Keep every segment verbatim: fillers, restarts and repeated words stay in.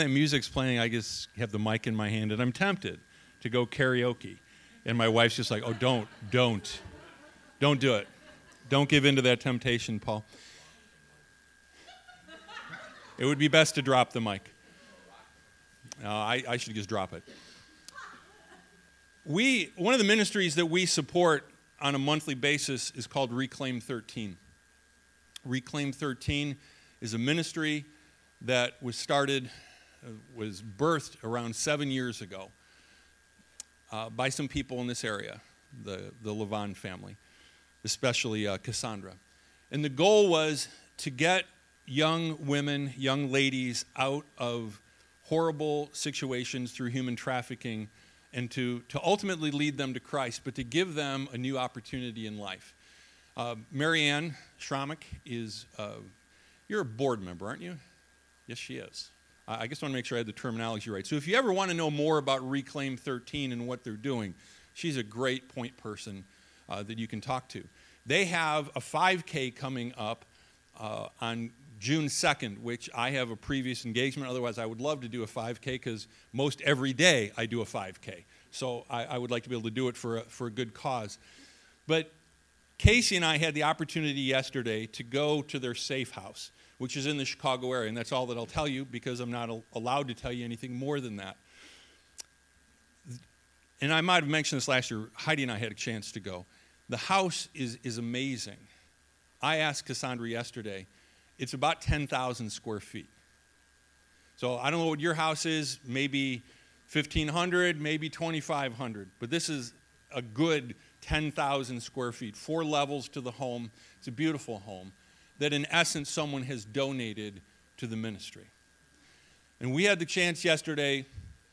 Music's playing, I just have the mic in my hand, and I'm tempted to go karaoke. And my wife's just like, oh, don't, don't, don't do it. Don't give in to that temptation, Paul. It would be best to drop the mic. Uh, I, I should just drop it. We, one of the ministries that we support on a monthly basis is called Reclaim thirteen. Reclaim thirteen is a ministry that was started, uh, was birthed around seven years ago uh, by some people in this area, the, the Levon family, especially uh, Cassandra. And the goal was to get young women, young ladies out of horrible situations through human trafficking and to, to ultimately lead them to Christ, but to give them a new opportunity in life. Uh, Marianne Schrammick is, uh, you're a board member, aren't you? Yes, she is. I just want to make sure I had the terminology right. So if you ever want to know more about Reclaim thirteen and what they're doing, she's a great point person uh, that you can talk to. They have a five K coming up uh, on June second, which I have a previous engagement. Otherwise, I would love to do a five K because most every day I do a five K. So I, I would like to be able to do it for a, for a good cause. But Casey and I had the opportunity yesterday to go to their safe house, which is in the Chicago area, and that's all that I'll tell you because I'm not al- allowed to tell you anything more than that. And I might have mentioned this last year. Heidi and I had a chance to go. The house is, is amazing. I asked Cassandra yesterday, it's about ten thousand square feet. So I don't know what your house is, maybe fifteen hundred, maybe twenty-five hundred, but this is a good ten thousand square feet, four levels to the home. It's a beautiful home that in essence someone has donated to the ministry. And we had the chance yesterday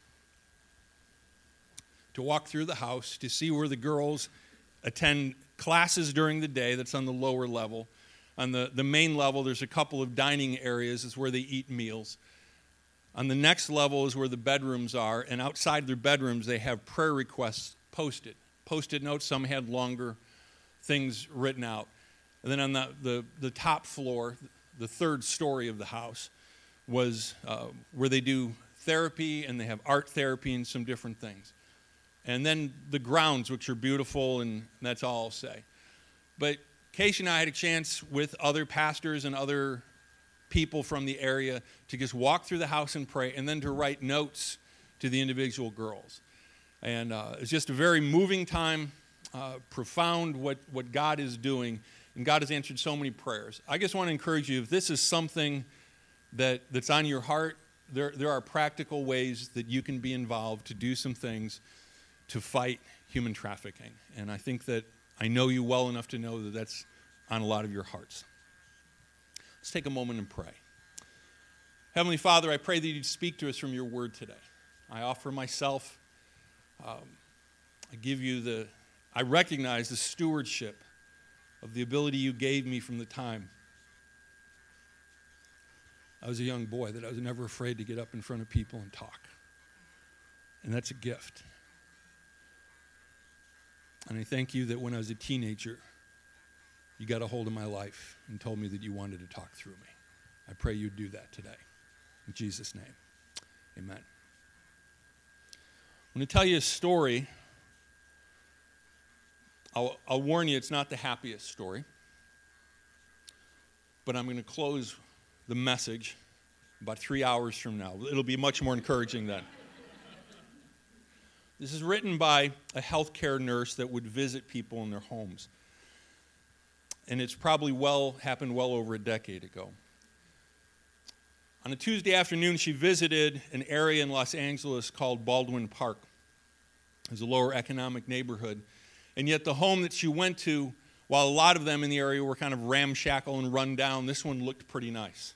to walk through the house to see where the girls attend classes during the day. That's on the lower level. On the, the main level, there's a couple of dining areas. It's where they eat meals. On the next level is where the bedrooms are, and outside their bedrooms, they have prayer requests posted. Post-it notes, some had longer things written out. And then on the, the, the top floor, the third story of the house, was uh, where they do therapy, and they have art therapy and some different things. And then the grounds, which are beautiful, and that's all I'll say. But Casey and I had a chance with other pastors and other people from the area to just walk through the house and pray, and then to write notes to the individual girls. And uh, it's just a very moving time, uh, profound what, what God is doing, and God has answered so many prayers. I just want to encourage you, if this is something that, that's on your heart, there, there are practical ways that you can be involved to do some things to fight human trafficking. And I think that I know you well enough to know that that's on a lot of your hearts. Let's take a moment and pray. Heavenly Father, I pray that you'd speak to us from your word today. I offer myself, um, I give you the, I recognize the stewardship of the ability you gave me from the time I was a young boy, that I was never afraid to get up in front of people and talk. And that's a gift. And I thank you that when I was a teenager, you got a hold of my life and told me that you wanted to talk through me. I pray you'd do that today. In Jesus' name, amen. I'm going to tell you a story. I'll, I'll warn you, it's not the happiest story. But I'm going to close the message about three hours from now. It'll be much more encouraging then. This is written by a healthcare nurse that would visit people in their homes. And it's probably well happened well over a decade ago. On a Tuesday afternoon, she visited an area in Los Angeles called Baldwin Park. It was a lower economic neighborhood. And yet the home that she went to, while a lot of them in the area were kind of ramshackle and run down, this one looked pretty nice.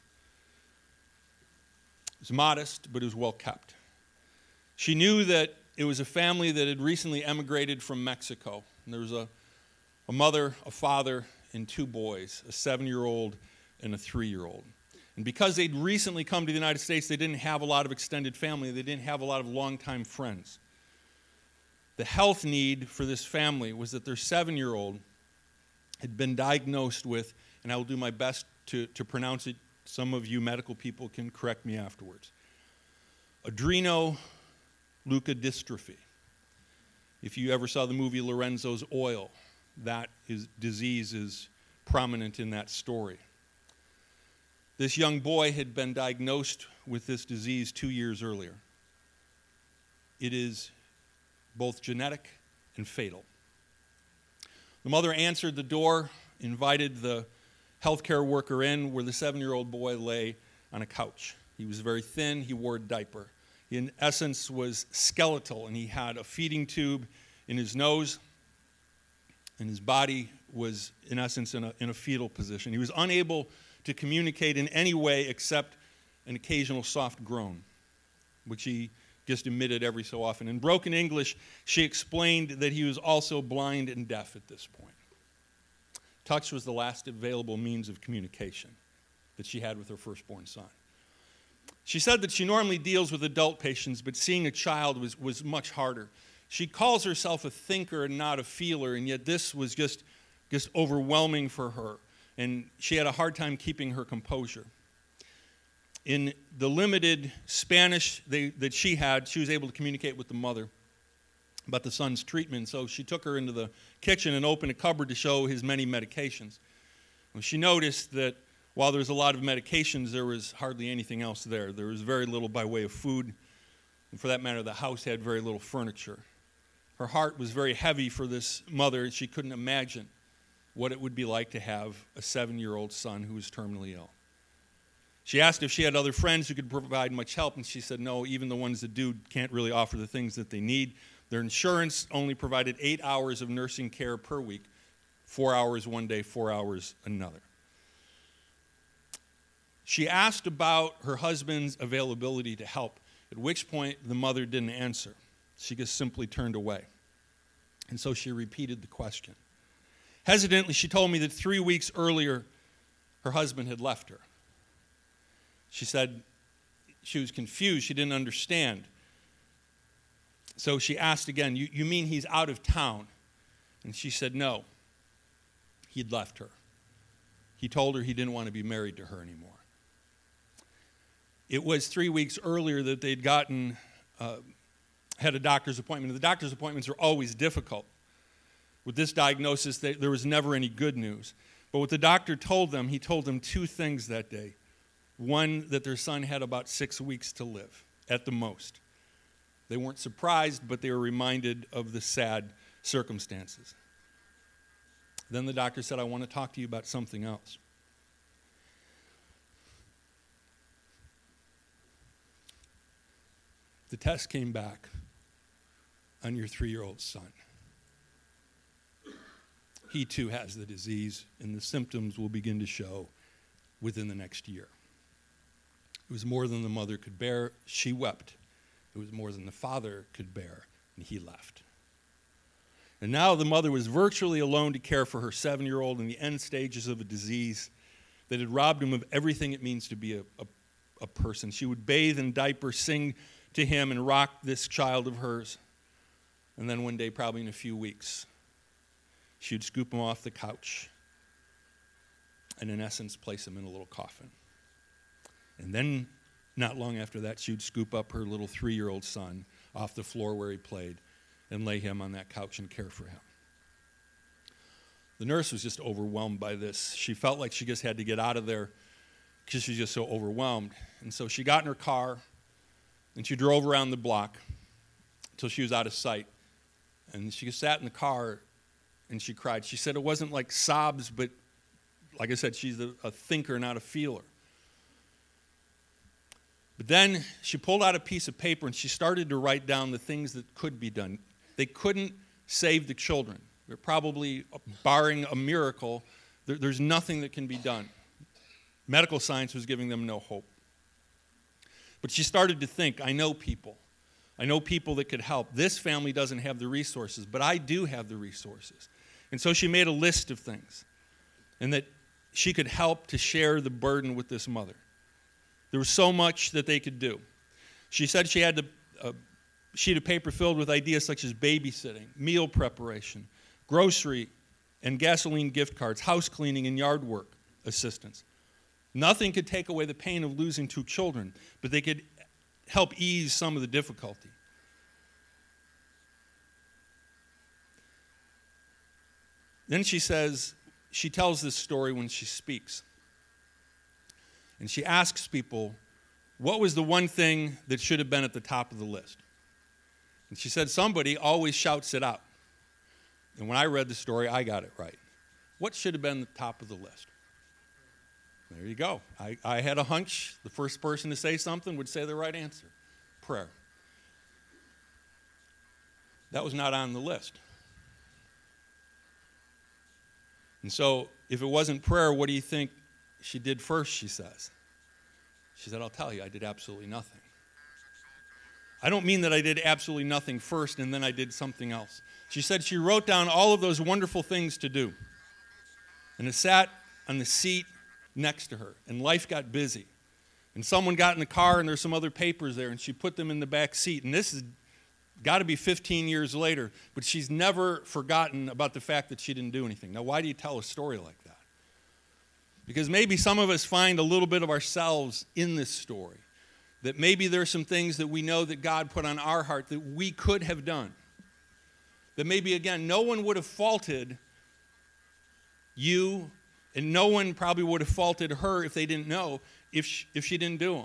It was modest, but it was well kept. She knew that it was a family that had recently emigrated from Mexico. And there was a, a mother, a father, and two boys, a seven-year-old and a three-year-old. And because they'd recently come to the United States, they didn't have a lot of extended family. They didn't have a lot of longtime friends. The health need for this family was that their seven-year-old had been diagnosed with, and I will do my best to, to pronounce it. Some of you medical people can correct me afterwards. adrenoleukodystrophy. If you ever saw the movie Lorenzo's Oil, that is, disease is prominent in that story. This young boy had been diagnosed with this disease two years earlier. It is both genetic and fatal. The mother answered the door, invited the healthcare worker in, where the seven-year-old boy lay on a couch. He was very thin. He wore a diaper. He, in essence, was skeletal, and he had a feeding tube in his nose, and his body was, in essence, in a, in a fetal position. He was unable to communicate in any way except an occasional soft groan, which he just emitted every so often. In broken English, she explained that he was also blind and deaf at this point. Touch was the last available means of communication that she had with her firstborn son. She said that she normally deals with adult patients, but seeing a child was, was much harder. She calls herself a thinker and not a feeler, and yet this was just, just overwhelming for her, and she had a hard time keeping her composure. In the limited Spanish they, that she had, she was able to communicate with the mother about the son's treatment, so she took her into the kitchen and opened a cupboard to show his many medications. Well, she noticed that while there was a lot of medications, there was hardly anything else there. There was very little by way of food, and for that matter, the house had very little furniture. Her heart was very heavy for this mother. She couldn't imagine what it would be like to have a seven-year-old son who was terminally ill. She asked if she had other friends who could provide much help, and she said, no, even the ones that do can't really offer the things that they need. Their insurance only provided eight hours of nursing care per week, four hours one day, four hours another. She asked about her husband's availability to help, at which point the mother didn't answer. She just simply turned away. And so she repeated the question. Hesitantly, she told me that three weeks earlier, her husband had left her. She said she was confused. She didn't understand. So she asked again, you, you mean he's out of town? And she said, no, he'd left her. He told her he didn't want to be married to her anymore. It was three weeks earlier that they'd gotten, uh, had a doctor's appointment. The doctor's appointments are always difficult. With this diagnosis, they, there was never any good news. But what the doctor told them, he told them two things that day. One, that their son had about six weeks to live, at the most. They weren't surprised, but they were reminded of the sad circumstances. Then the doctor said, I want to talk to you about something else. The test came back on your three-year-old son. He too has the disease, and the symptoms will begin to show within the next year. It was more than the mother could bear. She wept. It was more than the father could bear, and he left. And now the mother was virtually alone to care for her seven-year-old in the end stages of a disease that had robbed him of everything it means to be a, a, a person. She would bathe in diapers, sing to him, and rock this child of hers. And then one day, probably in a few weeks, she would scoop him off the couch and, in essence, place him in a little coffin. And then, not long after that, she would scoop up her little three-year-old son off the floor where he played and lay him on that couch and care for him. The nurse was just overwhelmed by this. She felt like she just had to get out of there because she was just so overwhelmed. And so she got in her car, and she drove around the block until she was out of sight. And she sat in the car, and she cried. She said it wasn't like sobs, but like I said, she's a, a thinker, not a feeler. But then she pulled out a piece of paper, and she started to write down the things that could be done. They couldn't save the children. They're probably, barring a miracle, there, there's nothing that can be done. Medical science was giving them no hope. But she started to think, I know people. I know people that could help. This family doesn't have the resources, but I do have the resources. And so she made a list of things, and that she could help to share the burden with this mother. There was so much that they could do. She said she had a sheet of paper filled with ideas such as babysitting, meal preparation, grocery and gasoline gift cards, house cleaning and yard work assistance. Nothing could take away the pain of losing two children, but they could help ease some of the difficulty. Then she says, she tells this story when she speaks. And she asks people, what was the one thing that should have been at the top of the list? And she said, somebody always shouts it out. And when I read the story, I got it right. What should have been the top of the list? There you go. I, I had a hunch the first person to say something would say the right answer. Prayer. That was not on the list. And so, if it wasn't prayer, what do you think she did first, she says? She said, I'll tell you, I did absolutely nothing. I don't mean that I did absolutely nothing first and then I did something else. She said she wrote down all of those wonderful things to do. And it sat on the seat next to her, and life got busy. And someone got in the car, and there's some other papers there, and she put them in the back seat. And this has got to be fifteen years later, but she's never forgotten about the fact that she didn't do anything. Now, why do you tell a story like that? Because maybe some of us find a little bit of ourselves in this story. That maybe there's some things that we know that God put on our heart that we could have done. That maybe, again, no one would have faulted you, and no one probably would have faulted her if they didn't know, if she, if she didn't do them.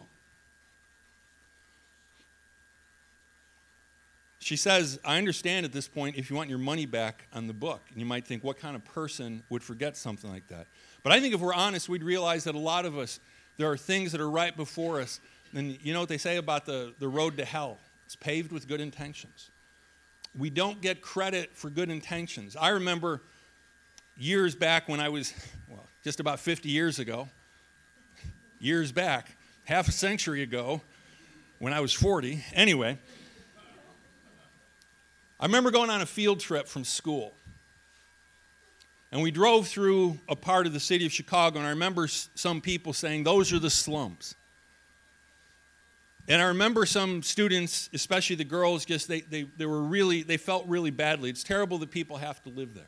She says, I understand at this point if you want your money back on the book. And you might think, what kind of person would forget something like that? But I think if we're honest, we'd realize that a lot of us, there are things that are right before us. And you know what they say about the, the road to hell? It's paved with good intentions. We don't get credit for good intentions. I remember years back when I was, well, just about fifty years ago, years back, half a century ago, when I was forty. Anyway, I remember going on a field trip from school. And we drove through a part of the city of Chicago, and I remember some people saying, those are the slums. And I remember some students, especially the girls, just they, they, they were really, they felt really badly. It's terrible that people have to live there.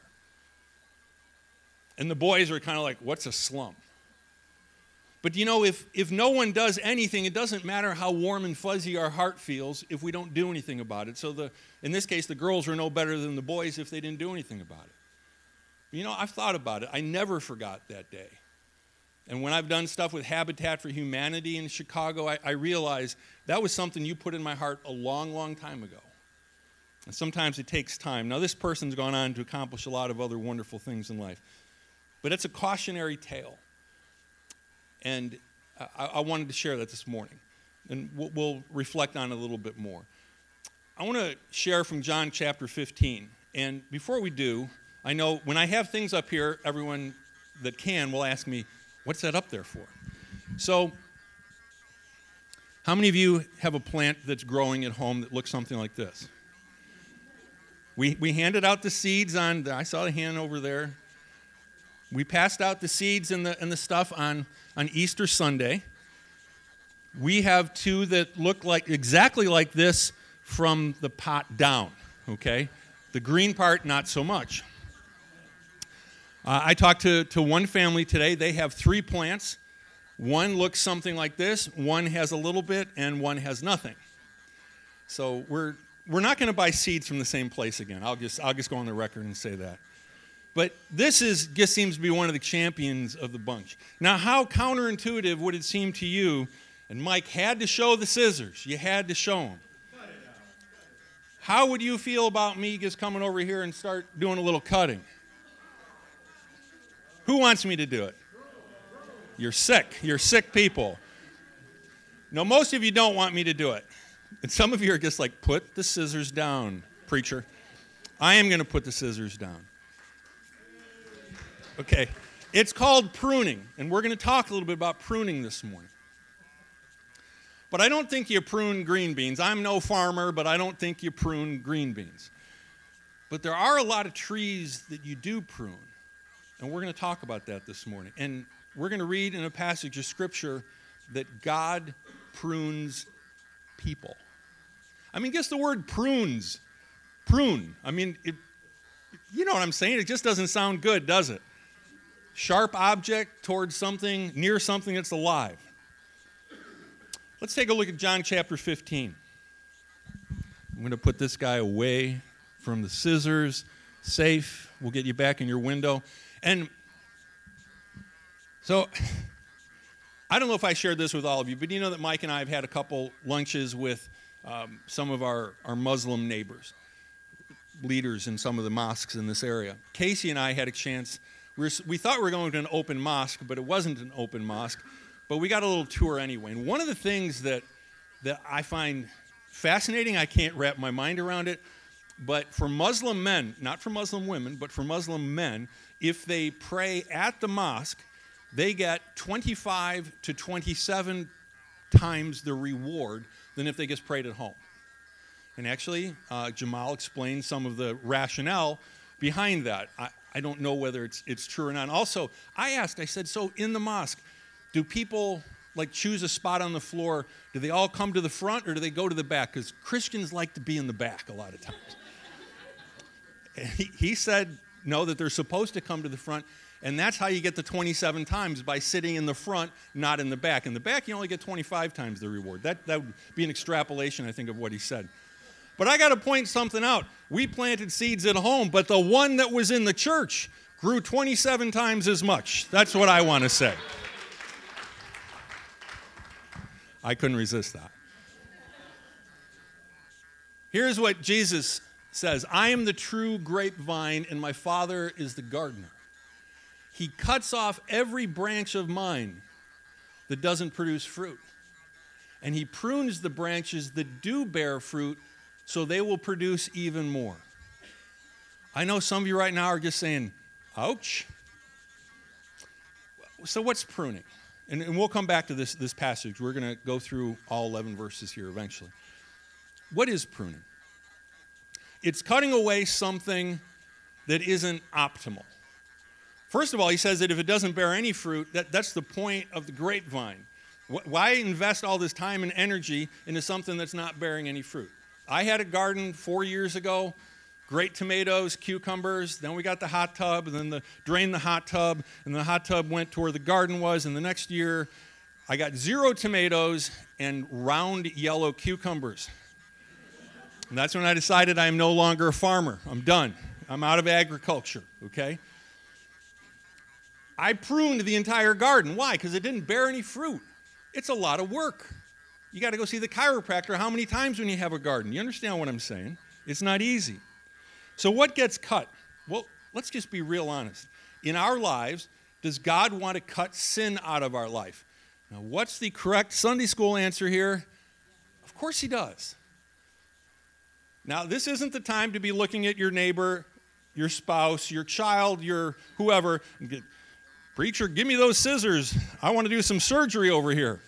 And the boys are kind of like, what's a slum? But you know, if, if no one does anything, it doesn't matter how warm and fuzzy our heart feels if we don't do anything about it. So the, in this case, the girls are no better than the boys if they didn't do anything about it. You know, I've thought about it. I never forgot that day. And when I've done stuff with Habitat for Humanity in Chicago, I, I realize that was something you put in my heart a long, long time ago. And sometimes it takes time. Now, this person's gone on to accomplish a lot of other wonderful things in life. But it's a cautionary tale. And I, I wanted to share that this morning. And we'll, we'll reflect on it a little bit more. I want to share from John chapter fifteen. And before we do, I know when I have things up here, everyone that can will ask me, what's that up there for? So, how many of you have a plant that's growing at home that looks something like this? We we handed out the seeds on, I saw the hand over there. We passed out the seeds and the and the stuff on, on Easter Sunday. We have two that look like exactly like this from the pot down, okay? The green part, not so much. Uh, I talked to, to one family today. They have three plants. One looks something like this, one has a little bit, and one has nothing. So we're we're not going to buy seeds from the same place again. I'll just I'll just go on the record and say that. But this is just seems to be one of the champions of the bunch. Now, how counterintuitive would it seem to you? And Mike had to show the scissors. You had to show them. How would you feel about me just coming over here and start doing a little cutting? Who wants me to do it? You're sick. You're sick people. No, most of you don't want me to do it. And some of you are just like, put the scissors down, preacher. I am going to put the scissors down. Okay. It's called pruning, and we're going to talk a little bit about pruning this morning. But I don't think you prune green beans. I'm no farmer, but I don't think you prune green beans. But there are a lot of trees that you do prune, and we're going to talk about that this morning. And we're going to read in a passage of Scripture that God prunes people. I mean, just the word prunes, prune. I mean, it, you know what I'm saying? It just doesn't sound good, does it? Sharp object towards something, near something that's alive. Let's take a look at John chapter fifteen. I'm going to put this guy away from the scissors, safe. We'll get you back in your window. And so, I don't know if I shared this with all of you, but you know that Mike and I have had a couple lunches with um, some of our, our Muslim neighbors, leaders in some of the mosques in this area. Casey and I had a chance. We, were, we thought we were going to an open mosque, but it wasn't an open mosque. But we got a little tour anyway. And one of the things that that I find fascinating, I can't wrap my mind around it, but for Muslim men, not for Muslim women, but for Muslim men, if they pray at the mosque, they get twenty-five to twenty-seven times the reward than if they just prayed at home. And actually, uh, Jamal explained some of the rationale behind that. I, I don't know whether it's it's true or not. Also, I asked, I said, so in the mosque, do people like choose a spot on the floor? Do they all come to the front or do they go to the back? Because Christians like to be in the back a lot of times. And he, he said, no, that they're supposed to come to the front. And that's how you get the twenty-seven times, by sitting in the front, not in the back. In the back, you only get twenty-five times the reward. That, that would be an extrapolation, I think, of what he said. But I got to point something out. We planted seeds at home, but the one that was in the church grew twenty-seven times as much. That's what I want to say. I couldn't resist that. Here's what Jesus says. I am the true grapevine, and my Father is the gardener. He cuts off every branch of mine that doesn't produce fruit. And he prunes the branches that do bear fruit so they will produce even more. I know some of you right now are just saying, ouch. So what's pruning? And, and we'll come back to this, this passage. We're going to go through all eleven verses here eventually. What is pruning? It's cutting away something that isn't optimal. First of all, he says that if it doesn't bear any fruit, that, that's the point of the grapevine. Why invest all this time and energy into something that's not bearing any fruit? I had a garden four years ago, great tomatoes, cucumbers, then we got the hot tub, and then the, drained the hot tub, and the hot tub went to where the garden was, and the next year I got zero tomatoes and round yellow cucumbers. And that's when I decided I am no longer a farmer. I'm done. I'm out of agriculture, okay? I pruned the entire garden. Why? Because it didn't bear any fruit. It's a lot of work. You got to go see the chiropractor how many times when you have a garden? You understand what I'm saying? It's not easy. So what gets cut? Well, let's just be real honest. In our lives, does God want to cut sin out of our life? Now, what's the correct Sunday school answer here? Of course he does. Now, this isn't the time to be looking at your neighbor, your spouse, your child, your whoever, and get, preacher, give me those scissors. I want to do some surgery over here.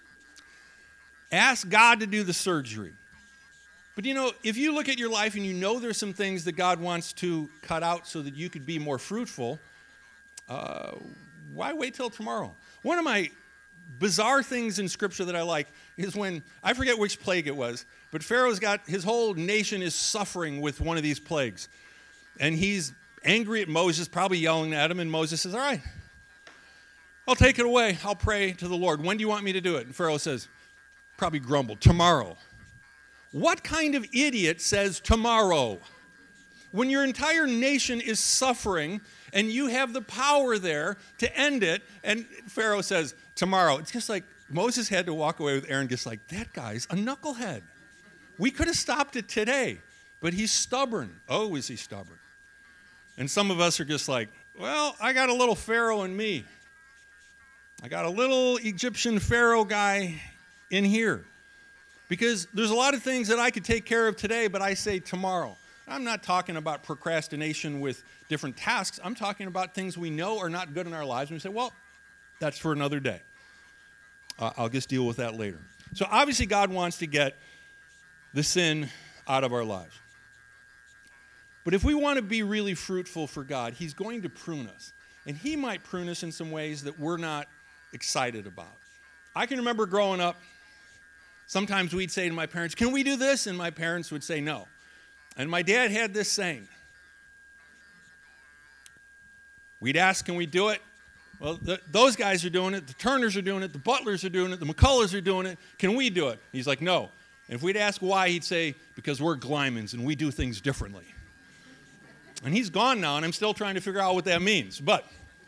Ask God to do the surgery. But you know, if you look at your life and you know there's some things that God wants to cut out so that you could be more fruitful, uh, why wait till tomorrow? One of my bizarre things in Scripture that I like is when, I forget which plague it was, but Pharaoh's got, his whole nation is suffering with one of these plagues. And he's angry at Moses, probably yelling at him, and Moses says, all right, I'll take it away. I'll pray to the Lord. When do you want me to do it? And Pharaoh says, probably grumbled, tomorrow. What kind of idiot says tomorrow? When your entire nation is suffering and you have the power there to end it, and Pharaoh says, tomorrow. It's just like Moses had to walk away with Aaron just like, that guy's a knucklehead. We could have stopped it today, but he's stubborn. Oh, is he stubborn? And some of us are just like, well, I got a little Pharaoh in me. I got a little Egyptian Pharaoh guy in here. Because there's a lot of things that I could take care of today, but I say tomorrow. I'm not talking about procrastination with different tasks. I'm talking about things we know are not good in our lives. And we say, well, that's for another day. Uh, I'll just deal with that later. So obviously God wants to get the sin out of our lives. But if we want to be really fruitful for God, he's going to prune us. And he might prune us in some ways that we're not excited about. I can remember growing up, sometimes we'd say to my parents, can we do this? And my parents would say no. And my dad had this saying. We'd ask, can we do it? Well, th- those guys are doing it. The Turners are doing it. The Butlers are doing it. The McCullers are doing it. Can we do it? He's like, no. And if we'd ask why, he'd say, because we're Glymans and we do things differently. And he's gone now, and I'm still trying to figure out what that means. But,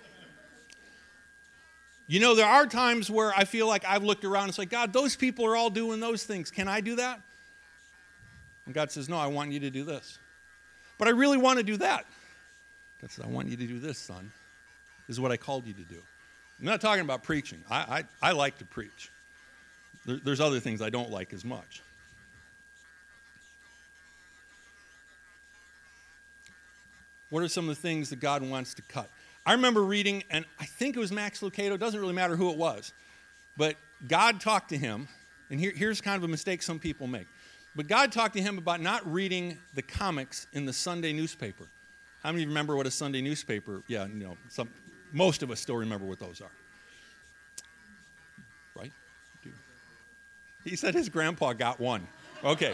you know, there are times where I feel like I've looked around and it's like, God, those people are all doing those things. Can I do that? And God says, no, I want you to do this. But I really want to do that. God says, I want you to do this, son. This is what I called you to do. I'm not talking about preaching. I, I, I like to preach. There, there's other things I don't like as much. What are some of the things that God wants to cut? I remember reading, and I think it was Max Lucado. It doesn't really matter who it was. But God talked to him, and here, here's kind of a mistake some people make. But God talked to him about not reading the comics in the Sunday newspaper. How many of you remember what a Sunday newspaper, yeah, you know, some, most of us still remember what those are. Right? He said his grandpa got one. Okay.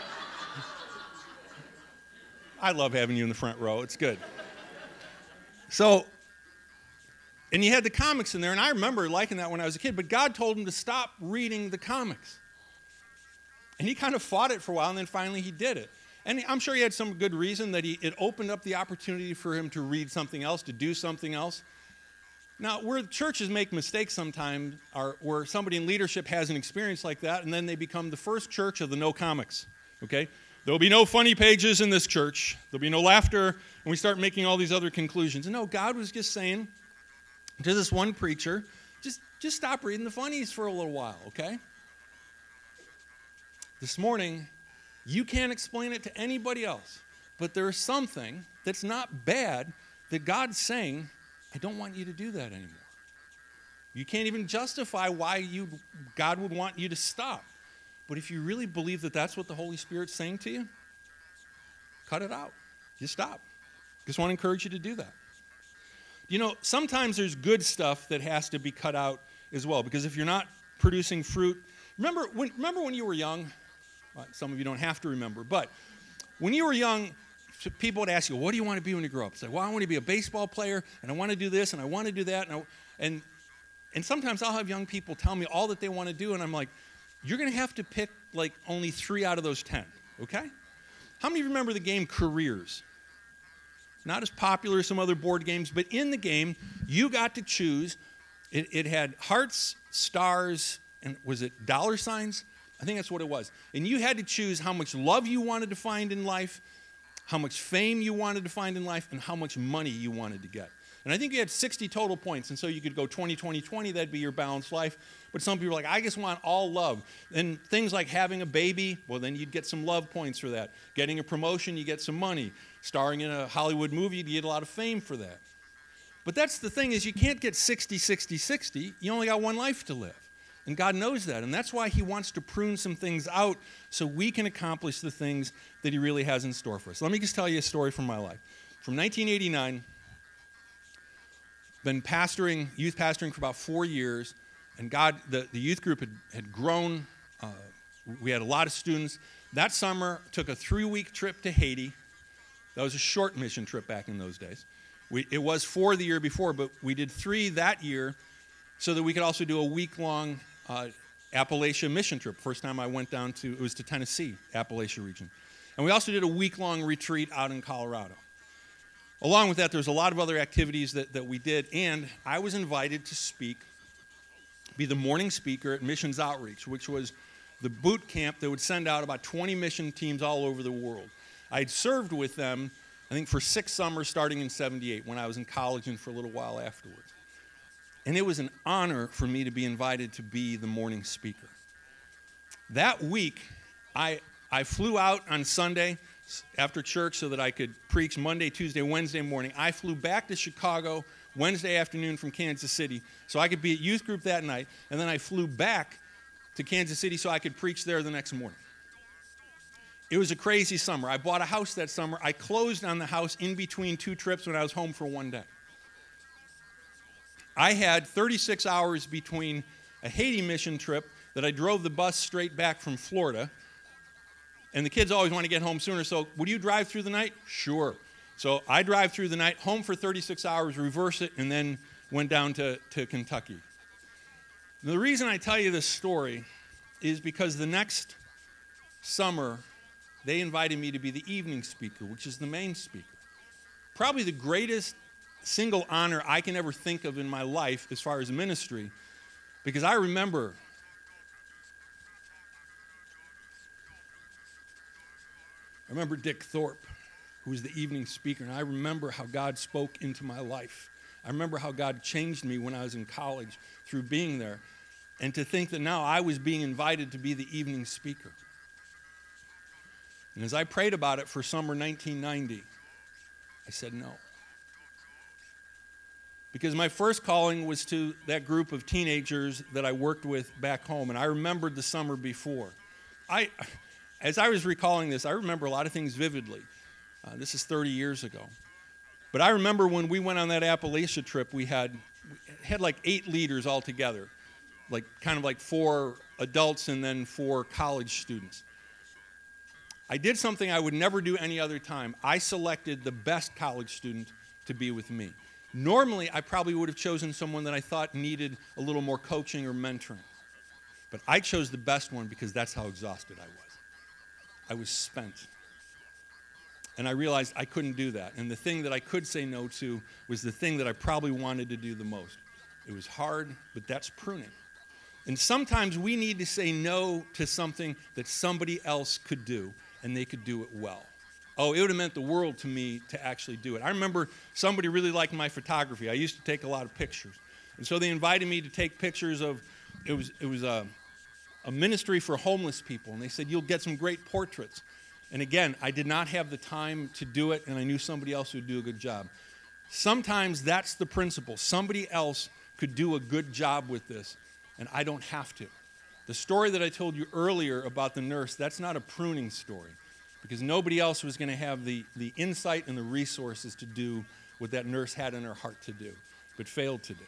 I love having you in the front row. It's good. So, and you had the comics in there, and I remember liking that when I was a kid, but God told him to stop reading the comics. And he kind of fought it for a while, and then finally he did it. And I'm sure he had some good reason that he, it opened up the opportunity for him to read something else, to do something else. Now, where churches make mistakes sometimes are where somebody in leadership has an experience like that, and then they become the first church of the no comics, okay? There'll be no funny pages in this church. There'll be no laughter, and we start making all these other conclusions. And no, God was just saying to this one preacher, just, just stop reading the funnies for a little while, okay? This morning, you can't explain it to anybody else, but there's something that's not bad that God's saying, I don't want you to do that anymore. You can't even justify why you God would want you to stop. But if you really believe that that's what the Holy Spirit's saying to you, cut it out. Just stop. Just want to encourage you to do that. You know, sometimes there's good stuff that has to be cut out as well, because if you're not producing fruit, remember when, remember when you were young? Well, some of you don't have to remember, but when you were young, people would ask you, what do you want to be when you grow up? Say, well, I want to be a baseball player, and I want to do this, and I want to do that. And, I, and, and sometimes I'll have young people tell me all that they want to do, and I'm like, you're going to have to pick like only three out of those ten, okay? How many of you remember the game Careers? Not as popular as some other board games, but in the game, you got to choose. It, it had hearts, stars, and was it dollar signs? I think that's what it was. And you had to choose how much love you wanted to find in life, how much fame you wanted to find in life, and how much money you wanted to get. And I think you had sixty total points, and so you could go twenty, twenty, twenty, that'd be your balanced life. But some people are like, I just want all love. And things like having a baby, well, then you'd get some love points for that. Getting a promotion, you get some money. Starring in a Hollywood movie, you get a lot of fame for that. But that's the thing is you can't get sixty, sixty, sixty. You only got one life to live. And God knows that. And that's why he wants to prune some things out so we can accomplish the things that he really has in store for us. Let me just tell you a story from my life. From nineteen eighty-nine, been pastoring, youth pastoring for about four years, and God, the, the youth group had, had grown. Uh, we had a lot of students. That summer, took a three-week trip to Haiti. That was a short mission trip back in those days. We, it was four the year before, but we did three that year so that we could also do a week-long uh, Appalachia mission trip. First time I went down to, it was to Tennessee, Appalachia region. And we also did a week-long retreat out in Colorado. Along with that, there's a lot of other activities that, that we did, and I was invited to speak, be the morning speaker at Missions Outreach, which was the boot camp that would send out about twenty mission teams all over the world. I'd served with them, I think, for six summers starting in seventy-eight when I was in college and for a little while afterwards. And it was an honor for me to be invited to be the morning speaker. That week, I, I flew out on Sunday after church so that I could preach Monday, Tuesday, Wednesday morning. I flew back to Chicago Wednesday afternoon from Kansas City so I could be at youth group that night, and then I flew back to Kansas City so I could preach there the next morning. It was a crazy summer. I bought a house that summer. I closed on the house in between two trips when I was home for one day. I had thirty-six hours between a Haiti mission trip that I drove the bus straight back from Florida. And the kids always want to get home sooner, so would you drive through the night? Sure. So I drive through the night, home for thirty-six hours, reverse it, and then went down to, to Kentucky. The reason I tell you this story is because the next summer, they invited me to be the evening speaker, which is the main speaker. Probably the greatest single honor I can ever think of in my life as far as ministry, because I remember I remember Dick Thorpe, who was the evening speaker, and I remember how God spoke into my life. I remember how God changed me when I was in college through being there. And to think that now I was being invited to be the evening speaker. And as I prayed about it for summer nineteen ninety, I said no. Because my first calling was to that group of teenagers that I worked with back home, and I remembered the summer before. I, as I was recalling this, I remember a lot of things vividly. Uh, this is thirty years ago. But I remember when we went on that Appalachia trip, we had, we had like eight leaders all together, like kind of like four adults and then four college students. I did something I would never do any other time. I selected the best college student to be with me. Normally, I probably would have chosen someone that I thought needed a little more coaching or mentoring. But I chose the best one because that's how exhausted I was. I was spent. And I realized I couldn't do that. And the thing that I could say no to was the thing that I probably wanted to do the most. It was hard, but that's pruning. And sometimes we need to say no to something that somebody else could do, and they could do it well. Oh, it would have meant the world to me to actually do it. I remember somebody really liked my photography. I used to take a lot of pictures. And so they invited me to take pictures of, it was, it was a, a ministry for homeless people. And they said, you'll get some great portraits. And again, I did not have the time to do it, and I knew somebody else would do a good job. Sometimes that's the principle. Somebody else could do a good job with this, and I don't have to. The story that I told you earlier about the nurse, that's not a pruning story, because nobody else was going to have the, the insight and the resources to do what that nurse had in her heart to do, but failed to do.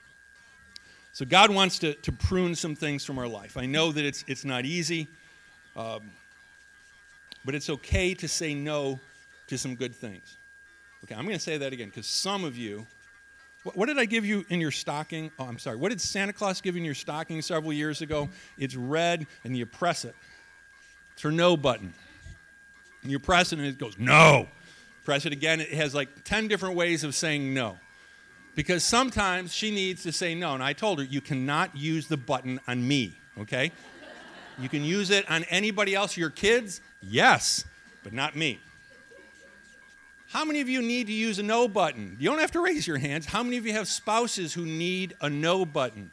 So God wants to, to prune some things from our life. I know that it's, it's not easy. Um, But it's okay to say no to some good things. Okay, I'm going to say that again, because some of you, what, what did I give you in your stocking? Oh, I'm sorry. What did Santa Claus give you in your stocking several years ago? It's red, and you press it. It's her no button. And you press it, and it goes, no. Press it again. It has like ten different ways of saying no. Because sometimes she needs to say no. And I told her, you cannot use the button on me, okay? You can use it on anybody else, your kids, yes, but not me. How many of you need to use a no button? You don't have to raise your hands. How many of you have spouses who need a no button?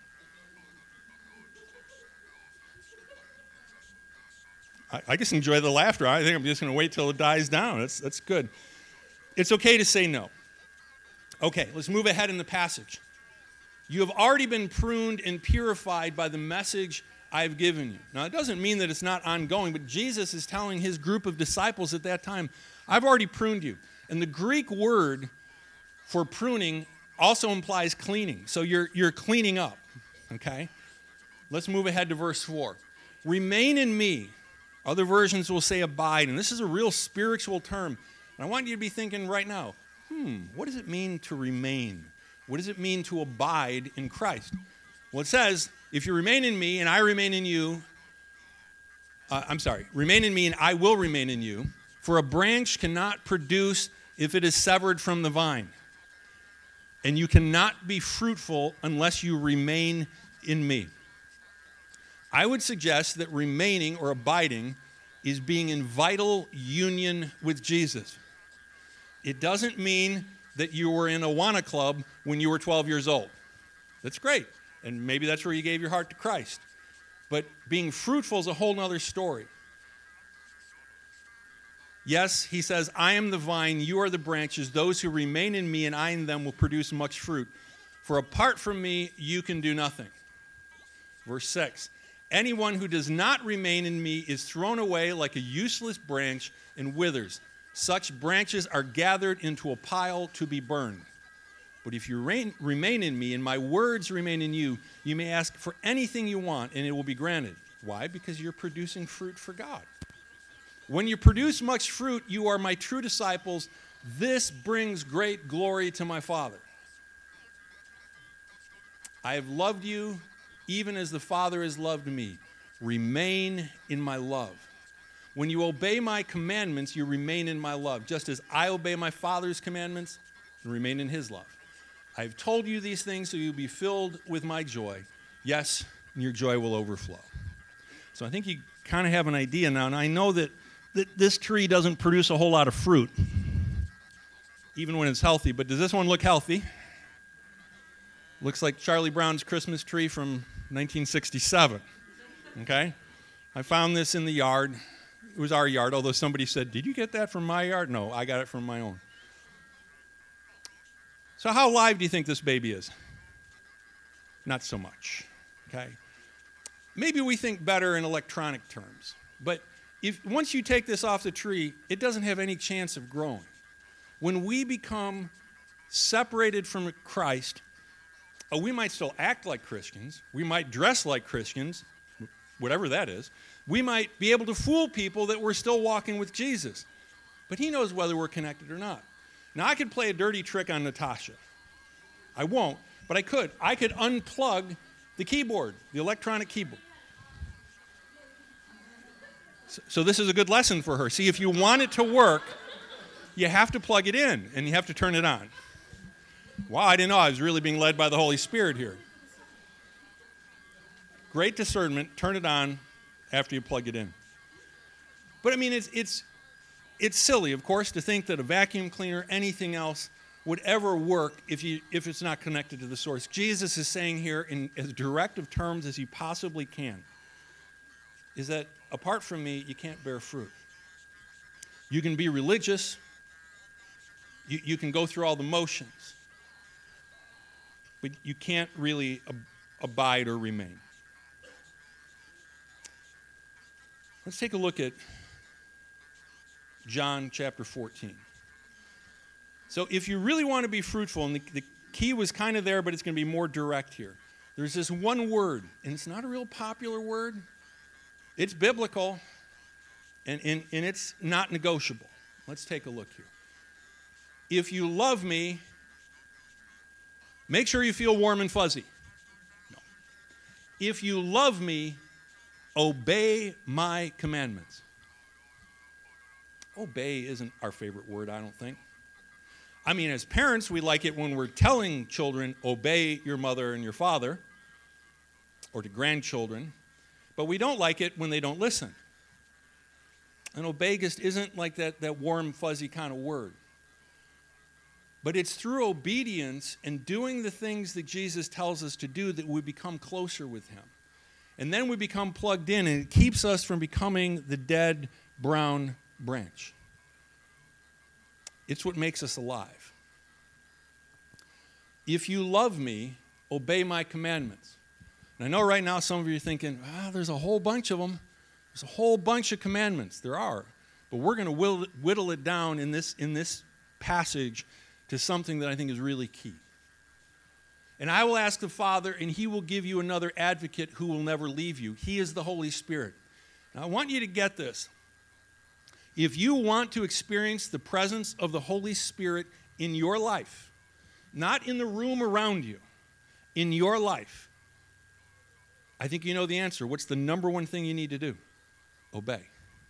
I, I just enjoy the laughter. I think I'm just going to wait till it dies down. That's, that's good. It's okay to say no. Okay, let's move ahead in the passage. You have already been pruned and purified by the message I've given you. Now, it doesn't mean that it's not ongoing, but Jesus is telling his group of disciples at that time, I've already pruned you. And the Greek word for pruning also implies cleaning. So you're, you're cleaning up, okay? Let's move ahead to verse four. Remain in me. Other versions will say abide, and this is a real spiritual term. And I want you to be thinking right now, hmm, what does it mean to remain? What does it mean to abide in Christ? Well, it says, if you remain in me and I remain in you, uh, I'm sorry, remain in me and I will remain in you, for a branch cannot produce if it is severed from the vine. And you cannot be fruitful unless you remain in me. I would suggest that remaining or abiding is being in vital union with Jesus. It doesn't mean that you were in a Awana club when you were twelve years old. That's great. And maybe that's where you gave your heart to Christ. But being fruitful is a whole other story. Yes, he says, I am the vine, you are the branches. Those who remain in me and I in them will produce much fruit. For apart from me, you can do nothing. Verse six, anyone who does not remain in me is thrown away like a useless branch and withers. Such branches are gathered into a pile to be burned. But if you reign, remain in me and my words remain in you, you may ask for anything you want and it will be granted. Why? Because you're producing fruit for God. When you produce much fruit, you are my true disciples. This brings great glory to my Father. I have loved you even as the Father has loved me. Remain in my love. When you obey my commandments, you remain in my love, just as I obey my Father's commandments and remain in his love. I have told you these things so you'll be filled with my joy. Yes, and your joy will overflow. So I think you kind of have an idea now, and I know that, that this tree doesn't produce a whole lot of fruit, even when it's healthy, but does this one look healthy? Looks like Charlie Brown's Christmas tree from nineteen sixty-seven, okay? I found this in the yard. It was our yard, although somebody said, did you get that from my yard? No, I got it from my own. So how live do you think this baby is? Not so much, okay? Maybe we think better in electronic terms, but if once you take this off the tree, it doesn't have any chance of growing. When we become separated from Christ, oh, we might still act like Christians, we might dress like Christians, whatever that is. We might be able to fool people that we're still walking with Jesus, but he knows whether we're connected or not. Now, I could play a dirty trick on Natasha. I won't, but I could. I could unplug the keyboard, the electronic keyboard. So, so this is a good lesson for her. See, if you want it to work, you have to plug it in, and you have to turn it on. Wow, I didn't know I was really being led by the Holy Spirit here. Great discernment, turn it on after you plug it in. But I mean, it's, it's, it's silly, of course, to think that a vacuum cleaner, anything else, would ever work if, you, if it's not connected to the source. Jesus is saying here in as direct of terms as he possibly can, is that apart from me, you can't bear fruit. You can be religious, you, you can go through all the motions, but you can't really ab- abide or remain. Let's take a look at John chapter fourteen. So if you really want to be fruitful, and the, the key was kind of there, but it's going to be more direct here. There's this one word, and it's not a real popular word. It's biblical, and, and, and it's not negotiable. Let's take a look here. If you love me, make sure you feel warm and fuzzy. No. If you love me, obey my commandments. Obey isn't our favorite word, I don't think. I mean, as parents, we like it when we're telling children, obey your mother and your father, or to grandchildren, but we don't like it when they don't listen. And obey just isn't like that, that warm, fuzzy kind of word. But it's through obedience and doing the things that Jesus tells us to do that we become closer with him. And then we become plugged in, and it keeps us from becoming the dead, brown branch. It's what makes us alive. If you love me, obey my commandments. And I know right now some of you are thinking, ah, there's a whole bunch of them. There's a whole bunch of commandments. There are. But we're going to whittle, whittle it down in this, in this passage to something that I think is really key. And I will ask the Father, and he will give you another advocate who will never leave you. He is the Holy Spirit. Now, I want you to get this. If you want to experience the presence of the Holy Spirit in your life, not in the room around you, in your life, I think you know the answer. What's the number one thing you need to do? Obey.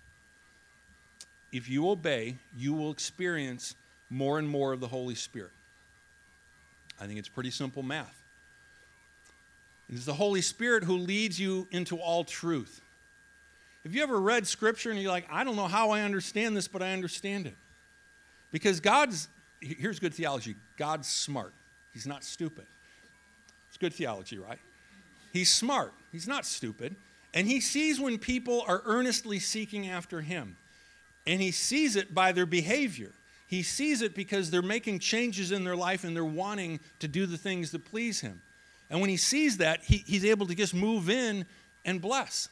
If you obey, you will experience more and more of the Holy Spirit. I think it's pretty simple math. It is the Holy Spirit who leads you into all truth. Have you ever read Scripture and you're like, I don't know how I understand this, but I understand it? Because God's, here's good theology, God's smart. He's not stupid. It's good theology, right? He's smart. He's not stupid. And he sees when people are earnestly seeking after him. And he sees it by their behavior. He sees it because they're making changes in their life and they're wanting to do the things that please him. And when he sees that, he, he's able to just move in and bless.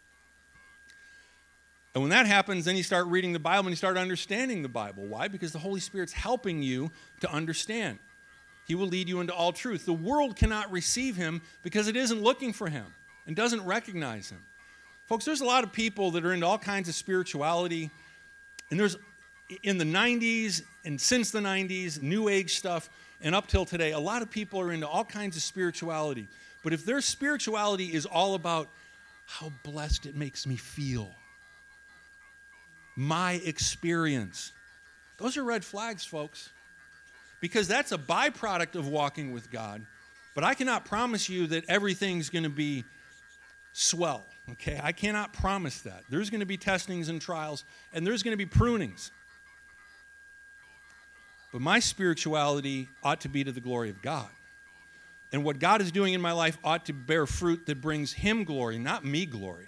And when that happens, then you start reading the Bible and you start understanding the Bible. Why? Because the Holy Spirit's helping you to understand. He will lead you into all truth. The world cannot receive him because it isn't looking for him and doesn't recognize him. Folks, there's a lot of people that are into all kinds of spirituality, and there's in the nineties and since the nineties, New Age stuff, and up till today, a lot of people are into all kinds of spirituality. But if their spirituality is all about how blessed it makes me feel, my experience, those are red flags, folks. Because that's a byproduct of walking with God. But I cannot promise you that everything's going to be swell, okay? I cannot promise that. There's going to be testings and trials, and there's going to be prunings. But my spirituality ought to be to the glory of God. And what God is doing in my life ought to bear fruit that brings Him glory, not me glory.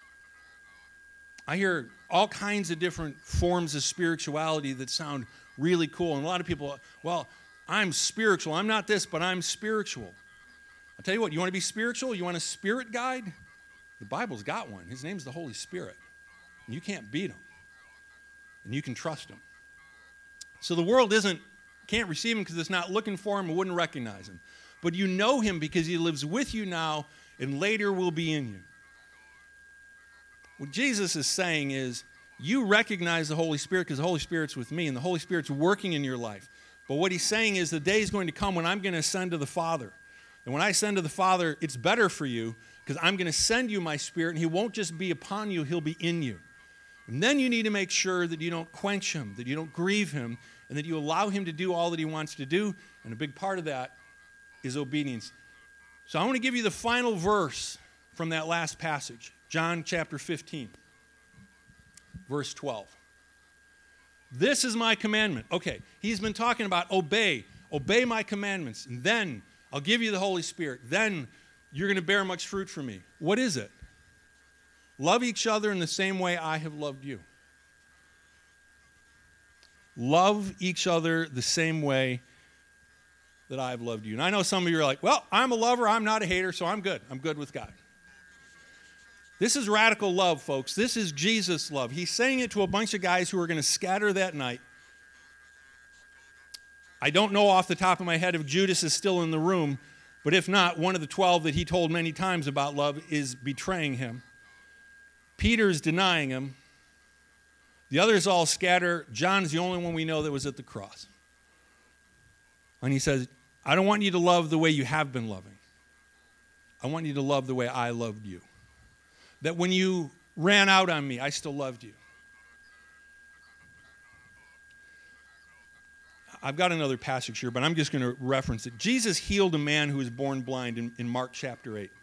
I hear all kinds of different forms of spirituality that sound really cool. And a lot of people, well, I'm spiritual. I'm not this, but I'm spiritual. I'll tell you what, you want to be spiritual? You want a spirit guide? The Bible's got one. His name's the Holy Spirit. And you can't beat him. And you can trust him. So the world isn't, can't receive him because it's not looking for him and wouldn't recognize him. But you know him because he lives with you now and later will be in you. What Jesus is saying is, you recognize the Holy Spirit because the Holy Spirit's with me and the Holy Spirit's working in your life. But what he's saying is the day is going to come when I'm going to ascend to the Father. And when I ascend to the Father, it's better for you because I'm going to send you my Spirit and he won't just be upon you, he'll be in you. And then you need to make sure that you don't quench him, that you don't grieve him, and that you allow him to do all that he wants to do. And a big part of that is obedience. So I want to give you the final verse from that last passage, John chapter fifteen. Verse twelve. This is my commandment. Okay, he's been talking about obey. Obey my commandments. And then I'll give you the Holy Spirit. Then you're going to bear much fruit for me. What is it? Love each other in the same way I have loved you. Love each other the same way that I have loved you. And I know some of you are like, well, I'm a lover, I'm not a hater, so I'm good. I'm good with God. This is radical love, folks. This is Jesus' love. He's saying it to a bunch of guys who are going to scatter that night. I don't know off the top of my head if Judas is still in the room, but if not, one of the twelve that he told many times about love is betraying him. Peter's denying him. The others all scatter. John's the only one we know that was at the cross. And he says, I don't want you to love the way you have been loving. I want you to love the way I loved you. That when you ran out on me, I still loved you. I've got another passage here, but I'm just going to reference it. Jesus healed a man who was born blind in, in Mark chapter eight.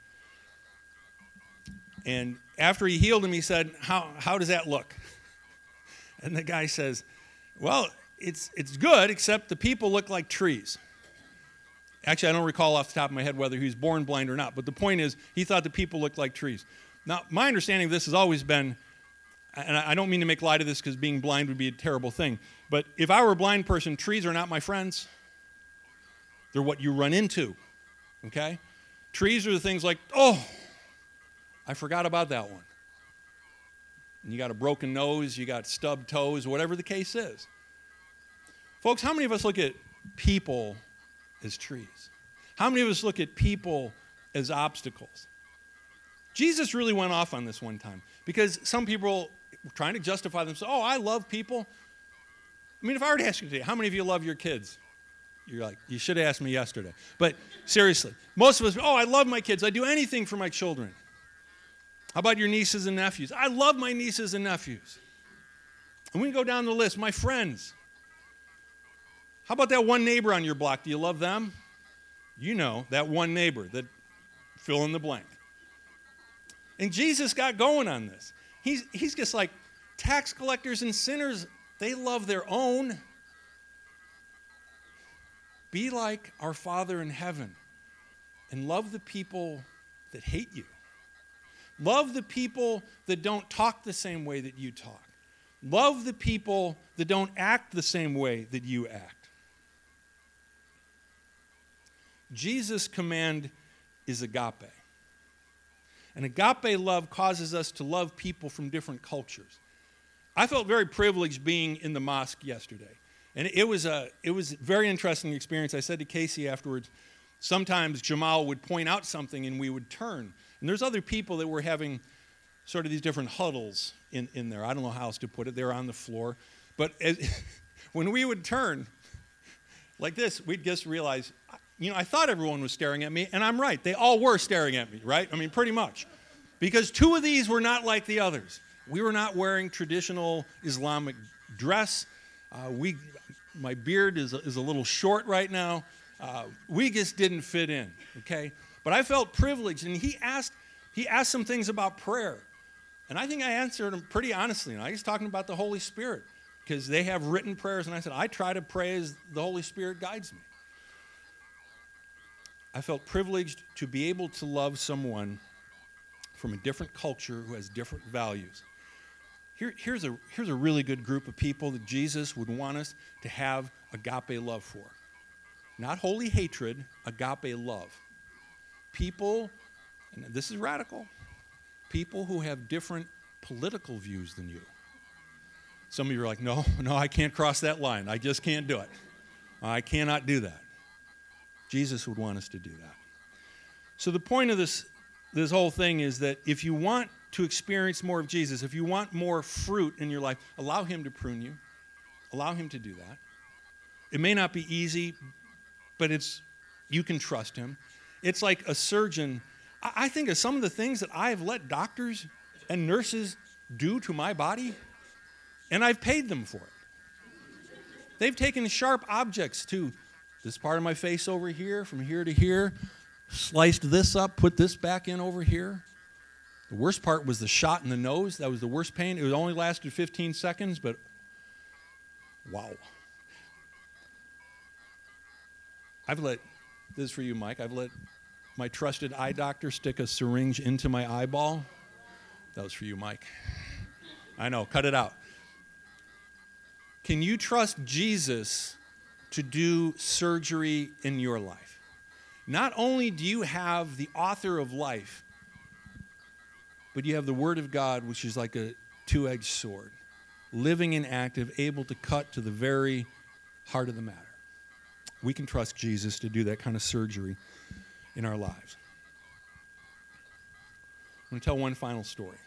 And after he healed him, he said, how, how does that look? And the guy says, well, it's, it's good, except the people look like trees. Actually, I don't recall off the top of my head whether he was born blind or not, but the point is, he thought the people looked like trees. Now, my understanding of this has always been, and I don't mean to make light of this because being blind would be a terrible thing, but if I were a blind person, trees are not my friends. They're what you run into, okay? Trees are the things like, oh, I forgot about that one. And you got a broken nose, you got stubbed toes, whatever the case is. Folks, how many of us look at people as trees? How many of us look at people as obstacles? Jesus really went off on this one time because some people were trying to justify themselves. Oh, I love people. I mean, if I were to ask you today, how many of you love your kids? You're like, you should have asked me yesterday. But seriously, most of us, oh, I love my kids. I do anything for my children. How about your nieces and nephews? I love my nieces and nephews. And we can go down the list. My friends. How about that one neighbor on your block? Do you love them? You know, that one neighbor that fill in the blank. And Jesus got going on this. He's, he's just like, tax collectors and sinners, they love their own. Be like our Father in heaven and love the people that hate you. Love the people that don't talk the same way that you talk. Love the people that don't act the same way that you act. Jesus' command is agape. And agape love causes us to love people from different cultures. I felt very privileged being in the mosque yesterday. And it was a it was a very interesting experience. I said to Casey afterwards, sometimes Jamal would point out something and we would turn. And there's other people that were having sort of these different huddles in, in there. I don't know how else to put it. They were on the floor. But as, when we would turn like this, we'd just realize, you know, I thought everyone was staring at me, and I'm right. They all were staring at me, right? I mean, pretty much. Because two of these were not like the others. We were not wearing traditional Islamic dress. Uh, we, my beard is a, is a little short right now. Uh, we just didn't fit in, okay? But I felt privileged, and he asked, he asked some things about prayer. And I think I answered him pretty honestly. And I was talking about the Holy Spirit, because they have written prayers, and I said, I try to pray as the Holy Spirit guides me. I felt privileged to be able to love someone from a different culture who has different values. Here, here's, a, here's a really good group of people that Jesus would want us to have agape love for. Not holy hatred, agape love. People, and this is radical, people who have different political views than you. Some of you are like, no, no, I can't cross that line. I just can't do it. I cannot do that. Jesus would want us to do that. So the point of this, this whole thing is that if you want to experience more of Jesus, if you want more fruit in your life, allow him to prune you. Allow him to do that. It may not be easy, but it's you can trust him. It's like a surgeon. I, I think of some of the things that I have let doctors and nurses do to my body, and I've paid them for it. They've taken sharp objects to this part of my face over here, from here to here, sliced this up, put this back in over here. The worst part was the shot in the nose. That was the worst pain. It only lasted fifteen seconds, but wow. I've let, this is for you, Mike, I've let my trusted eye doctor stick a syringe into my eyeball. That was for you, Mike. I know, cut it out. Can you trust Jesus to do surgery in your life? Not only do you have the author of life, but you have the Word of God, which is like a two-edged sword, living and active, able to cut to the very heart of the matter. We can trust Jesus to do that kind of surgery in our lives. I'm going to tell one final story.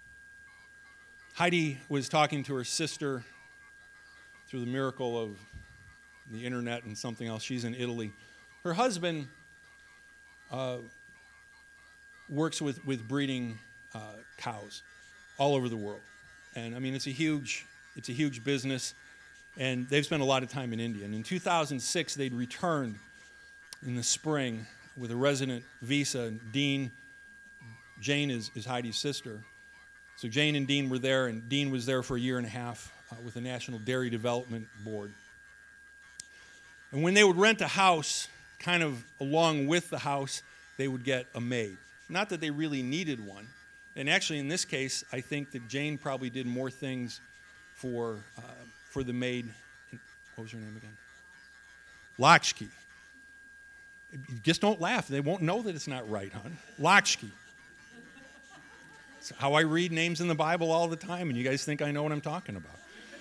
Heidi was talking to her sister through the miracle of the internet and something else. She's in Italy. Her husband uh, works with, with breeding uh, cows all over the world. And I mean, it's a huge, it's a huge business. And they've spent a lot of time in India. And in two thousand six, they'd returned in the spring with a resident visa. And Dean, Jane is, is Heidi's sister. So Jane and Dean were there, and Dean was there for a year and a half uh, with the National Dairy Development Board. And when they would rent a house, kind of along with the house, they would get a maid. Not that they really needed one. And actually, in this case, I think that Jane probably did more things for uh, for the maid. What was her name again? Lakshki. Just don't laugh. They won't know that it's not right, hon. Lakshki. It's how I read names in the Bible all the time, and you guys think I know what I'm talking about.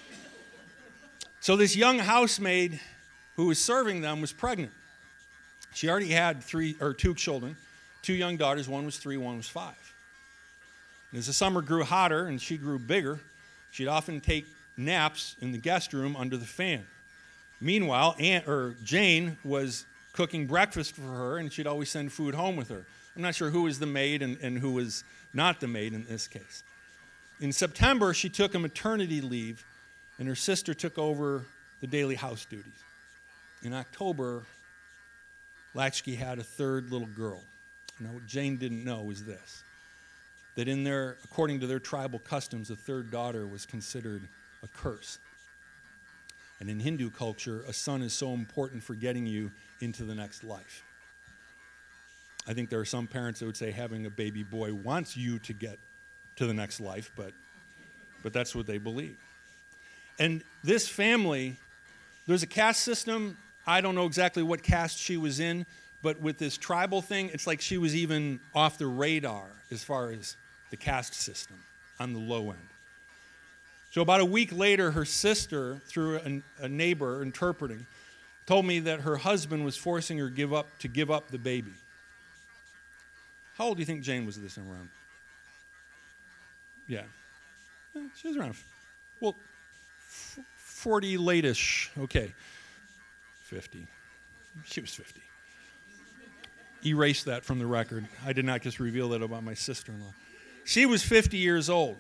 So this young housemaid who was serving them was pregnant. She already had three or two children, two young daughters. One was three, one was five. And as the summer grew hotter and she grew bigger, she'd often take naps in the guest room under the fan. Meanwhile, Aunt or Jane was cooking breakfast for her, and she'd always send food home with her. I'm not sure who was the maid and, and who was not the maid in this case. In September, she took a maternity leave, and her sister took over the daily house duties. In October, Lakshki had a third little girl. Now, what Jane didn't know was this, that in their, according to their tribal customs, a third daughter was considered a curse. And in Hindu culture, a son is so important for getting you into the next life. I think there are some parents that would say having a baby boy wants you to get to the next life, but, but that's what they believe. And this family, there's a caste system. I don't know exactly what caste she was in, but with this tribal thing, it's like she was even off the radar as far as the caste system on the low end. So about a week later, her sister, through a, a neighbor interpreting, told me that her husband was forcing her give up to give up the baby. How old do you think Jane was this time around? Yeah. yeah she was around, well, f- forty late-ish. Okay. fifty. She was fifty. Erase that from the record. I did not just reveal that about my sister-in-law. She was fifty years old.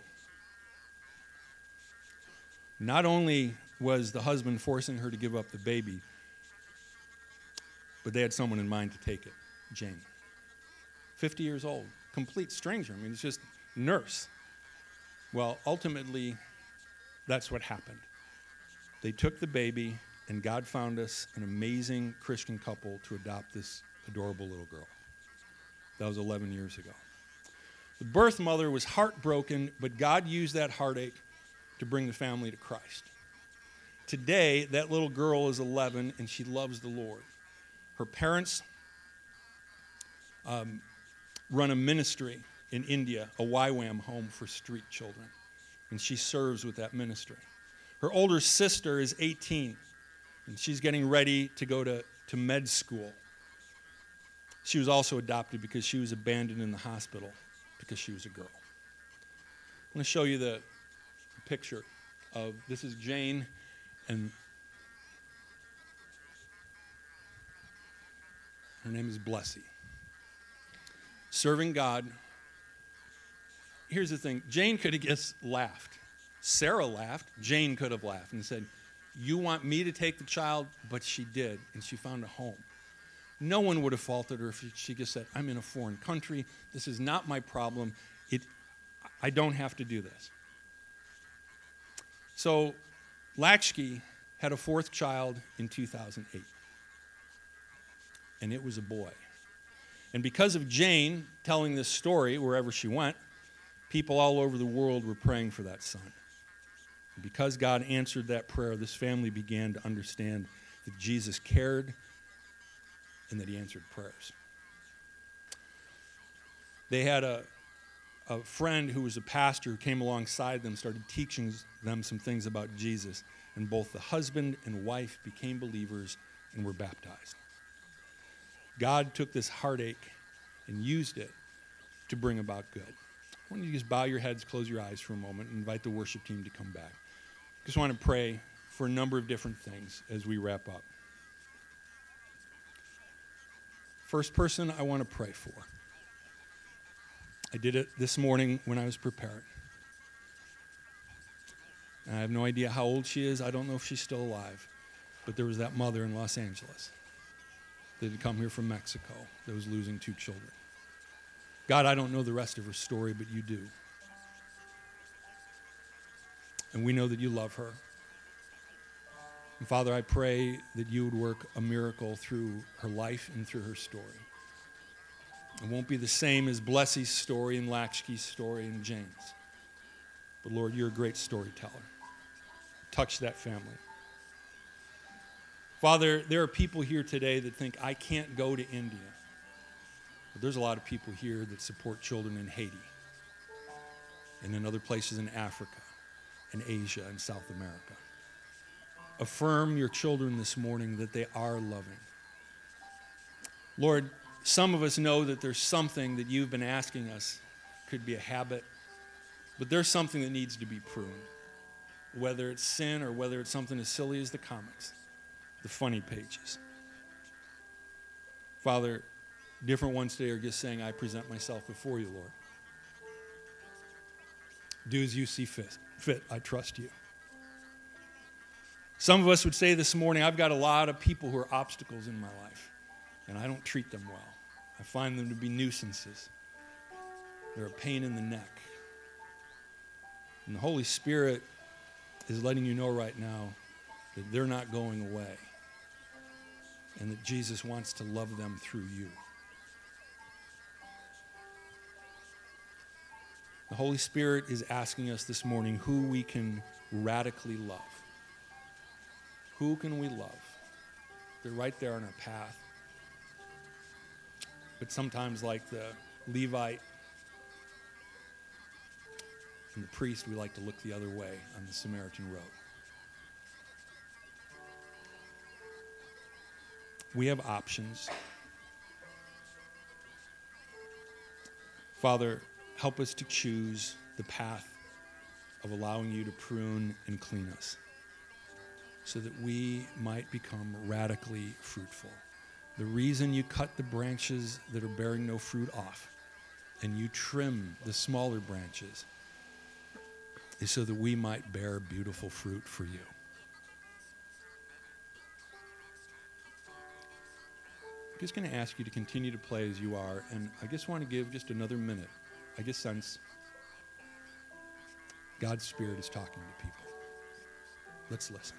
Not only was the husband forcing her to give up the baby, but they had someone in mind to take it, Jane. fifty years old, complete stranger. I mean, it's just nurse. Well, ultimately, that's what happened. They took the baby, and God found us an amazing Christian couple to adopt this adorable little girl. That was eleven years ago. The birth mother was heartbroken, but God used that heartache to bring the family to Christ. Today, that little girl is eleven, and she loves the Lord. Her parents um, run a ministry in India, a Y WAM home for street children, and she serves with that ministry. Her older sister is eighteen, and she's getting ready to go to, to med school. She was also adopted because she was abandoned in the hospital because she was a girl. I'm going to show you the picture of, this is Jane, and her name is Blessy. Serving God. Here's the thing. Jane could have just laughed. Sarah laughed. Jane could have laughed and said, you want me to take the child? But she did, and she found a home. No one would have faulted her if she just said, I'm in a foreign country. This is not my problem. It, I don't have to do this. So Lakshmi had a fourth child in two thousand eight. And it was a boy. And because of Jane telling this story wherever she went, people all over the world were praying for that son. And because God answered that prayer, this family began to understand that Jesus cared and that he answered prayers. They had a, a friend who was a pastor who came alongside them, started teaching them some things about Jesus, and both the husband and wife became believers and were baptized. God took this heartache and used it to bring about good. I want you to just bow your heads, close your eyes for a moment, and invite the worship team to come back. Just want to pray for a number of different things as we wrap up. First person I want to pray for. I did it this morning when I was preparing. And I have no idea how old she is. I don't know if she's still alive. But there was that mother in Los Angeles that had come here from Mexico that was losing two children. God, I don't know the rest of her story, but you do. And we know that you love her. And Father, I pray that you would work a miracle through her life and through her story. It won't be the same as Blessy's story and Lakshmi's story and Jane's. But Lord, you're a great storyteller. Touch that family. Father, there are people here today that think, I can't go to India. But there's a lot of people here that support children in Haiti and in other places in Africa and Asia and South America. Affirm your children this morning that they are loving. Lord, some of us know that there's something that you've been asking us. Could be a habit, but there's something that needs to be pruned. Whether it's sin or whether it's something as silly as the comics, the funny pages. Father, different ones today are just saying, I present myself before you, Lord. Do as you see fit. Fit, I trust you. Some of us would say this morning, I've got a lot of people who are obstacles in my life, and I don't treat them well. I find them to be nuisances. They're a pain in the neck. And the Holy Spirit is letting you know right now that they're not going away, and that Jesus wants to love them through you. The Holy Spirit is asking us this morning who we can radically love. Who can we love? They're right there on our path. But sometimes, like the Levite and the priest, we like to look the other way on the Samaritan road. We have options. Father, help us to choose the path of allowing you to prune and clean us. so that we might become radically fruitful. The reason you cut the branches that are bearing no fruit off and you trim the smaller branches is so that we might bear beautiful fruit for you. I'm just going to ask you to continue to play as you are, and I just want to give just another minute. I just sense God's Spirit is talking to people. Let's listen.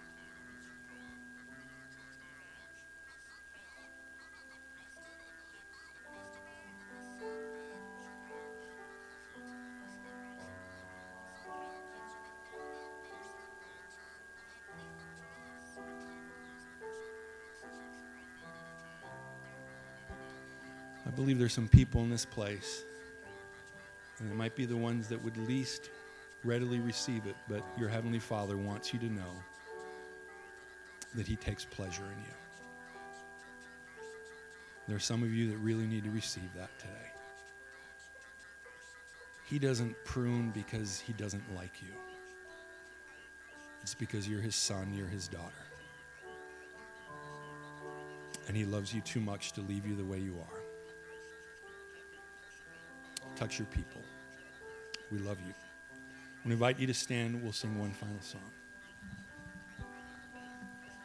I believe there's some people in this place, and it might be the ones that would least readily receive it, but your Heavenly Father wants you to know that He takes pleasure in you. There are some of you that really need to receive that today. He doesn't prune because He doesn't like you. It's because you're His son, you're His daughter. And He loves you too much to leave you the way you are. Touch your people. We love you. I invite you to stand. We'll sing one final song.